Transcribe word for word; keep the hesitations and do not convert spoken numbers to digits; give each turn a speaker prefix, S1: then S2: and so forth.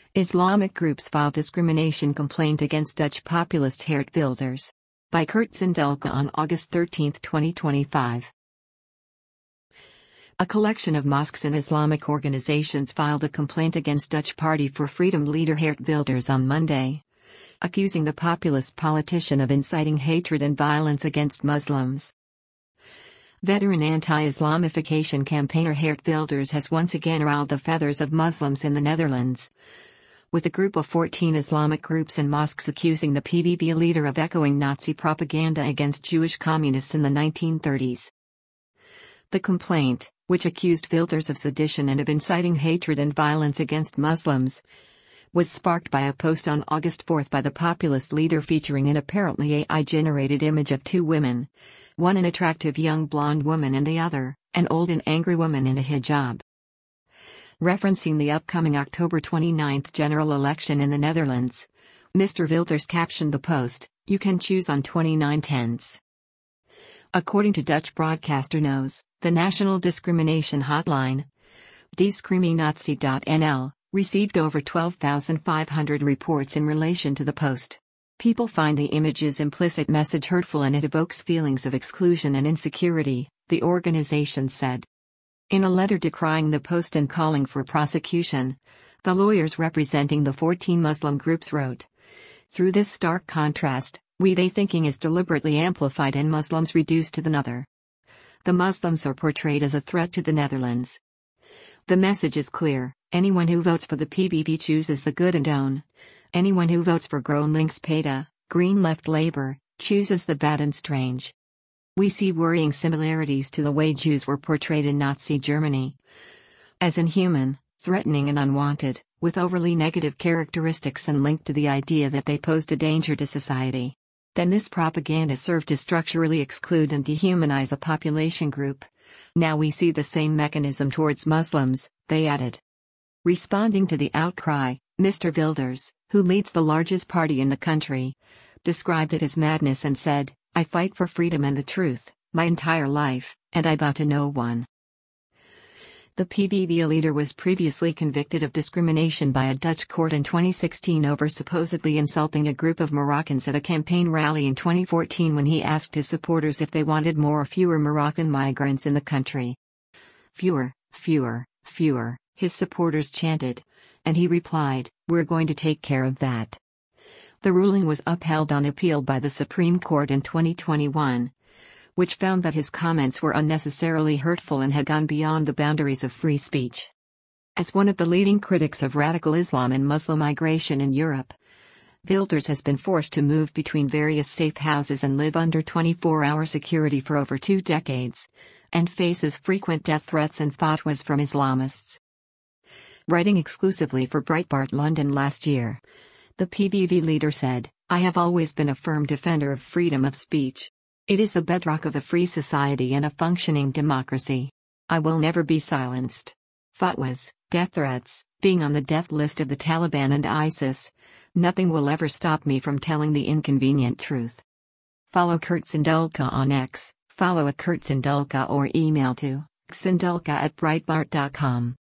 S1: Islamic groups file discrimination complaint against Dutch populist Geert Wilders. By Kurt Sindelke on August thirteenth, twenty twenty-five. A collection of mosques and Islamic organizations filed a complaint against Dutch Party for Freedom leader Geert Wilders on Monday, accusing the populist politician of inciting hatred and violence against Muslims. Veteran anti-Islamification campaigner Geert Wilders has once again riled the feathers of Muslims in the Netherlands, with a group of fourteen Islamic groups and mosques accusing the P V V leader of echoing Nazi propaganda against Jewish communists in the nineteen thirties. The complaint, which accused Wilders of sedition and of inciting hatred and violence against Muslims, was sparked by a post on August fourth by the populist leader featuring an apparently A I-generated image of two women, one an attractive young blonde woman and the other, an old and angry woman in a hijab. Referencing the upcoming October twenty-ninth general election in the Netherlands, Mister Wilders captioned the post, "You can choose on twenty-nine tenths." According to Dutch broadcaster Noos, the National Discrimination Hotline, discriminatie dot N L, received over twelve thousand five hundred reports in relation to the post. People find the image's implicit message hurtful and it evokes feelings of exclusion and insecurity, the organization said. In a letter decrying the post and calling for prosecution, the lawyers representing the fourteen Muslim groups wrote, "Through this stark contrast, we they thinking is deliberately amplified and Muslims reduced to the other. The Muslims are portrayed as a threat to the Netherlands. The message is clear, anyone who votes for the P V V chooses the good and own. Anyone who votes for GroenLinks PETA, Green Left Labour, chooses the bad and strange. We see worrying similarities to the way Jews were portrayed in Nazi Germany. As inhuman, threatening and unwanted, with overly negative characteristics and linked to the idea that they posed a danger to society. Then this propaganda served to structurally exclude and dehumanize a population group. Now we see the same mechanism towards Muslims," they added. Responding to the outcry, Mister Wilders, who leads the largest party in the country, described it as madness and said, "I fight for freedom and the truth, my entire life, and I bow to no one." The P V V leader was previously convicted of discrimination by a Dutch court in twenty sixteen over supposedly insulting a group of Moroccans at a campaign rally in twenty fourteen when he asked his supporters if they wanted more or fewer Moroccan migrants in the country. "Fewer, fewer, fewer," his supporters chanted, and he replied, "We're going to take care of that." The ruling was upheld on appeal by the Supreme Court in twenty twenty-one, which found that his comments were unnecessarily hurtful and had gone beyond the boundaries of free speech. As one of the leading critics of radical Islam and Muslim migration in Europe, Wilders has been forced to move between various safe houses and live under twenty-four hour security for over two decades, and faces frequent death threats and fatwas from Islamists. Writing exclusively for Breitbart London last year, the P V V leader said, "I have always been a firm defender of freedom of speech. It is the bedrock of a free society and a functioning democracy. I will never be silenced. Fatwas, death threats, being on the death list of the Taliban and ISIS, nothing will ever stop me from telling the inconvenient truth." Follow Kurt Sindelke on X, follow at Kurt Sindelke or email to sindelke at breitbart dot com.